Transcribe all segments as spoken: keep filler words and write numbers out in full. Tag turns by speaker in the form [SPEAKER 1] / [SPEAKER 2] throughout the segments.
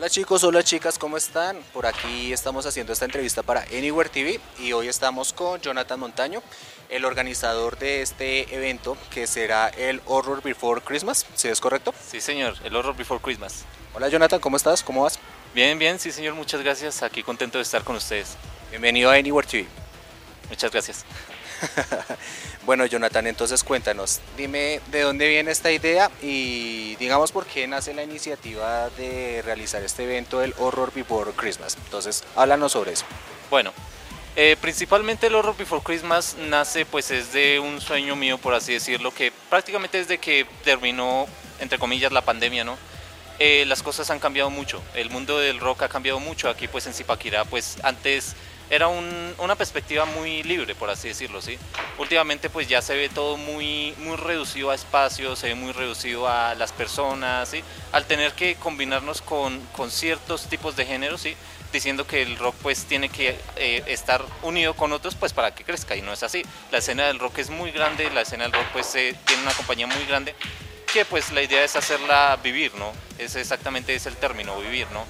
[SPEAKER 1] chicos, hola chicas, ¿cómo están? Por aquí estamos haciendo esta entrevista para Anywhere T V y hoy estamos con Jonathan Montaño, el organizador de este evento que será el Horror Before Christmas, ¿sí es correcto?
[SPEAKER 2] Sí, señor, el Horror Before Christmas.
[SPEAKER 1] Hola Jonathan, ¿cómo estás? ¿Cómo vas?
[SPEAKER 2] Bien, bien, sí, señor, muchas gracias. Aquí contento de estar con ustedes.
[SPEAKER 1] Bienvenido a Anywhere T V.
[SPEAKER 2] Muchas gracias.
[SPEAKER 1] Bueno, Jonathan, entonces cuéntanos, dime de dónde viene esta idea y digamos por qué nace la iniciativa de realizar este evento, el Horror Before Christmas. Entonces, háblanos sobre eso.
[SPEAKER 2] Bueno, eh, principalmente el Horror Before Christmas nace pues es de un sueño mío, por así decirlo, que prácticamente desde que terminó, entre comillas, la pandemia, ¿no? Eh, las cosas han cambiado mucho, el mundo del rock ha cambiado mucho. Aquí pues en Zipaquirá pues antes era un, una perspectiva muy libre, por así decirlo, ¿sí? Últimamente pues ya se ve todo muy, muy reducido a espacios, se ve muy reducido a las personas, ¿sí? Al tener que combinarnos con, con ciertos tipos de géneros, ¿sí? Diciendo que el rock pues tiene que eh, estar unido con otros pues para que crezca, y no es así. La escena del rock es muy grande, la escena del rock pues eh, tiene una compañía muy grande, que pues la idea es hacerla vivir, ¿no? Es exactamente es el término, vivir, ¿no?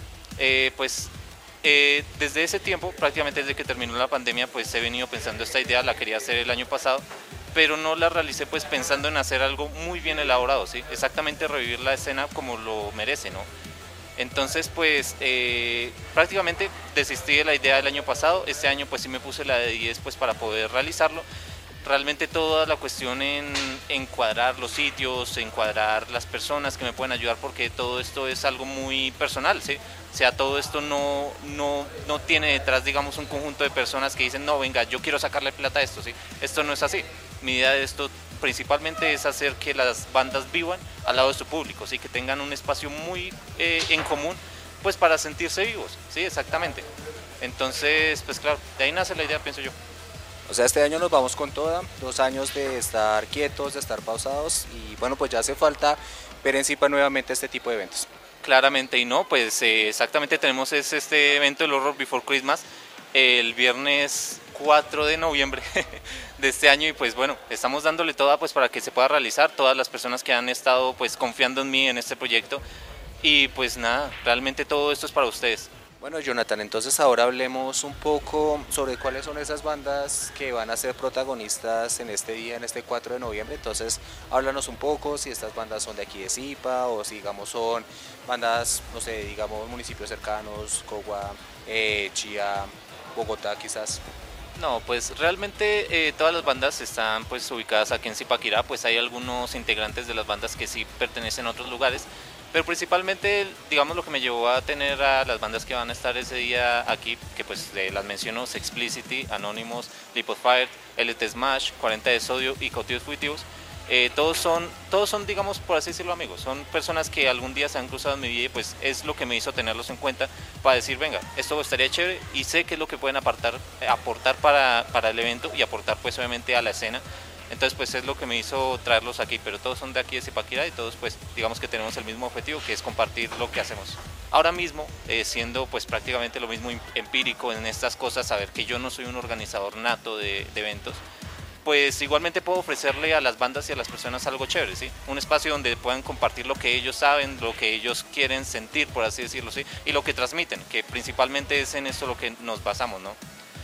[SPEAKER 2] Eh, pues Eh, desde ese tiempo, prácticamente desde que terminó la pandemia, pues he venido pensando esta idea, la quería hacer el año pasado, pero no la realicé pues pensando en hacer algo muy bien elaborado, ¿sí? Exactamente revivir la escena como lo merece, ¿no? Entonces pues eh, prácticamente desistí de la idea del año pasado. Este año pues sí me puse la de diez pues para poder realizarlo. Realmente toda la cuestión en encuadrar los sitios, encuadrar las personas que me pueden ayudar, porque todo esto es algo muy personal, ¿sí? O sea, todo esto no, no, no tiene detrás, digamos, un conjunto de personas que dicen, no, venga, yo quiero sacarle plata a esto, ¿sí? Esto no es así. Mi idea de esto principalmente es hacer que las bandas vivan al lado de su público, ¿sí? Que tengan un espacio muy eh, en común, pues para sentirse vivos, ¿sí? Exactamente. Entonces, pues claro, de ahí nace la idea, pienso yo.
[SPEAKER 1] O sea, este año nos vamos con toda, dos años de estar quietos, de estar pausados y bueno, pues ya hace falta ver en Zipa nuevamente este tipo de eventos.
[SPEAKER 2] Claramente, y no, pues eh, exactamente tenemos es este evento, el Horror Before Christmas, el viernes cuatro de noviembre de este año, y pues bueno, estamos dándole toda pues para que se pueda realizar, todas las personas que han estado pues confiando en mí en este proyecto, y pues nada, realmente todo esto es para ustedes.
[SPEAKER 1] Bueno, Jonathan, entonces ahora hablemos un poco sobre cuáles son esas bandas que van a ser protagonistas en este día, en este cuatro de noviembre. Entonces, háblanos un poco si estas bandas son de aquí de Zipa o si, digamos, son bandas, no sé, digamos, municipios cercanos, Cogua, eh, Chía, Bogotá, quizás.
[SPEAKER 2] No, pues realmente eh, todas las bandas están pues ubicadas aquí en Zipaquirá. Pues hay algunos integrantes de las bandas que sí pertenecen a otros lugares, pero principalmente, digamos, lo que me llevó a tener a las bandas que van a estar ese día aquí, que pues eh, las menciono: Sexplicity, Anonymous, Leap of Fire, L T Smash, cuarenta de Sodio y Cautivos Fugitivos. Eh, todos son, todos son, digamos, por así decirlo, amigos. Son personas que algún día se han cruzado en mi vida, y pues es lo que me hizo tenerlos en cuenta para decir, venga, esto estaría chévere, y sé qué es lo que pueden apartar, aportar para, para el evento y aportar pues obviamente a la escena. Entonces pues es lo que me hizo traerlos aquí, pero todos son de aquí de Zipaquirá y todos pues digamos que tenemos el mismo objetivo, que es compartir lo que hacemos. Ahora mismo, eh, siendo pues prácticamente lo mismo empírico en estas cosas, saber que yo no soy un organizador nato de, de eventos, pues igualmente puedo ofrecerle a las bandas y a las personas algo chévere, ¿sí? Un espacio donde puedan compartir lo que ellos saben, lo que ellos quieren sentir, por así decirlo, ¿sí? Y lo que transmiten, que principalmente es en esto lo que nos basamos, ¿no?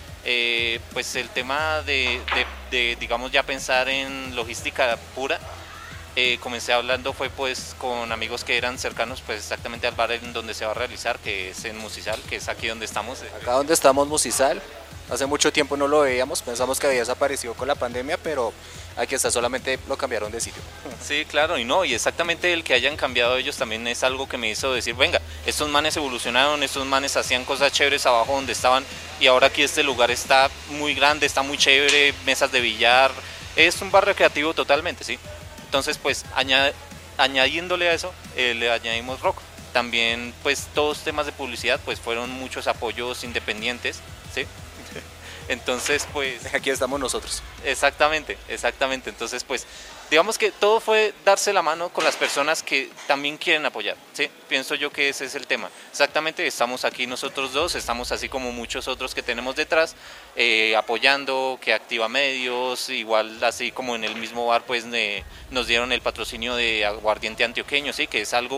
[SPEAKER 2] Eh, pues el tema de, de, de, digamos, ya pensar en logística pura, eh, comencé hablando fue pues con amigos que eran cercanos pues exactamente al bar en donde se va a realizar, que es en Musizal, que es aquí donde estamos.
[SPEAKER 1] Acá donde estamos, Musizal, hace mucho tiempo no lo veíamos, pensamos que había desaparecido con la pandemia, pero aquí está, solamente lo cambiaron de sitio.
[SPEAKER 2] Sí, claro, y no, y exactamente el que hayan cambiado ellos también es algo que me hizo decir, venga, estos manes evolucionaron, estos manes hacían cosas chéveres abajo donde estaban, y ahora aquí este lugar está muy grande, está muy chévere, mesas de billar, es un bar recreativo totalmente, ¿sí? Entonces, pues, añad, añadiéndole a eso, eh, le añadimos rock. También, pues, todos temas de publicidad, pues, fueron muchos apoyos independientes, ¿sí? Entonces, pues...
[SPEAKER 1] Aquí estamos nosotros.
[SPEAKER 2] Exactamente, exactamente. Entonces, pues, digamos que todo fue darse la mano con las personas que también quieren apoyar, ¿sí? Pienso yo que ese es el tema. Exactamente, estamos aquí nosotros dos, estamos así como muchos otros que tenemos detrás, eh, apoyando, que Activa Medios, igual así como en el mismo bar, pues, de, nos dieron el patrocinio de Aguardiente Antioqueño, ¿sí? Que es algo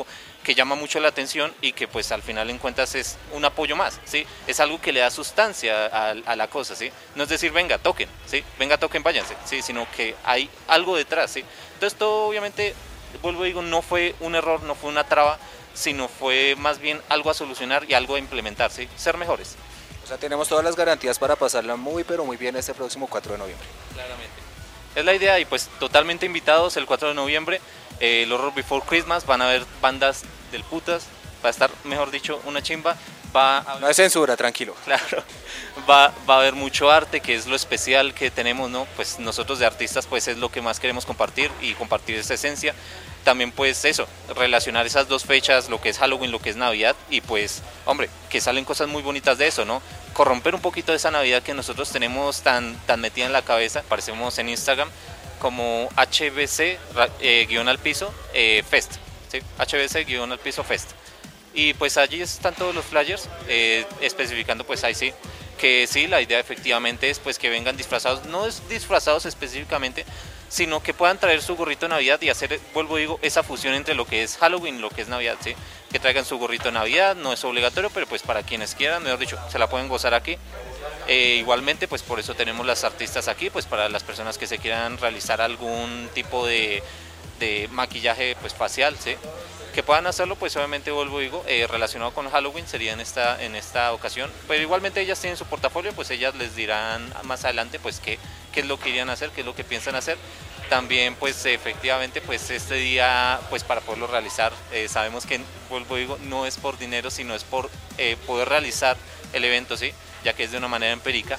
[SPEAKER 2] que llama mucho la atención y que pues al final en cuentas es un apoyo más, ¿sí? Es algo que le da sustancia a, a la cosa, ¿sí? No es decir, venga, toquen, ¿sí? Venga, toquen, váyanse, ¿sí? Sino que hay algo detrás, ¿sí? Entonces todo obviamente, vuelvo a digo, no fue un error, no fue una traba, sino fue más bien algo a solucionar y algo a implementar, ¿sí? Ser mejores.
[SPEAKER 1] O sea, tenemos todas las garantías para pasarla muy pero muy bien este próximo cuatro de noviembre.
[SPEAKER 2] Claramente. Es la idea y pues totalmente invitados el cuatro de noviembre, eh, el Horror Before Christmas, van a haber bandas del putas, va a estar, mejor dicho, una chimba. Va a...
[SPEAKER 1] No hay censura, tranquilo.
[SPEAKER 2] Claro, va, va a haber mucho arte, que es lo especial que tenemos, ¿no? Pues nosotros de artistas pues es lo que más queremos compartir y compartir esa esencia. También pues eso, relacionar esas dos fechas, lo que es Halloween, lo que es Navidad y pues, hombre, que salen cosas muy bonitas de eso, ¿no? Corromper un poquito de esa Navidad que nosotros tenemos tan, tan metida en la cabeza, aparecemos en Instagram como H B C eh, guión al piso eh, fest, ¿sí? H B C guión al piso fest. Y pues allí están todos los flyers, eh, especificando pues ahí sí, que sí, la idea efectivamente es pues que vengan disfrazados, no es disfrazados específicamente, sino que puedan traer su gorrito de Navidad y hacer, vuelvo digo, esa fusión entre lo que es Halloween y lo que es Navidad, ¿sí? Que traigan su gorrito de Navidad, no es obligatorio, pero pues para quienes quieran, mejor dicho, se la pueden gozar aquí. Eh, igualmente, pues por eso tenemos las artistas aquí, pues para las personas que se quieran realizar algún tipo de, de maquillaje pues facial, ¿sí? Que puedan hacerlo, pues obviamente vuelvo digo, eh, relacionado con Halloween sería en esta, en esta ocasión, pero igualmente ellas tienen su portafolio, pues ellas les dirán más adelante pues qué, qué es lo que irían a hacer, qué es lo que piensan hacer. También pues efectivamente pues este día pues para poderlo realizar, eh, sabemos que vuelvo digo, no es por dinero, sino es por eh, poder realizar el evento, ¿sí? Ya que es de una manera empírica.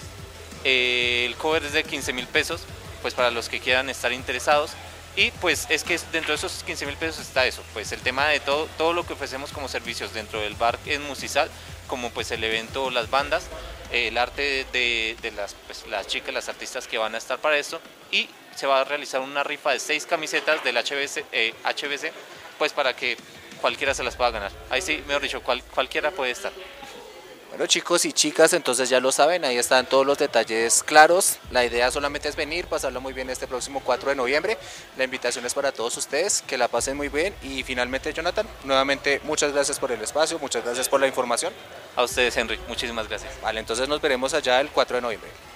[SPEAKER 2] Eh, el cover es de quince mil pesos, pues para los que quieran estar interesados. Y pues es que dentro de esos quince mil pesos está eso, pues el tema de todo, todo lo que ofrecemos como servicios dentro del bar en Musizal, como pues el evento, las bandas, eh, el arte de, de las, pues, las chicas, las artistas que van a estar para esto, y se va a realizar una rifa de seis camisetas del H B C, eh, H B C, pues para que cualquiera se las pueda ganar. Ahí sí, mejor dicho, cual, cualquiera puede estar.
[SPEAKER 1] Bueno, chicos y chicas, entonces ya lo saben, ahí están todos los detalles claros. La idea solamente es venir, pasarlo muy bien este próximo cuatro de noviembre. La invitación es para todos ustedes, que la pasen muy bien. Y finalmente, Jonathan, nuevamente muchas gracias por el espacio, muchas gracias por la información.
[SPEAKER 2] A ustedes, Henry, muchísimas gracias.
[SPEAKER 1] Vale, entonces nos veremos allá el cuatro de noviembre.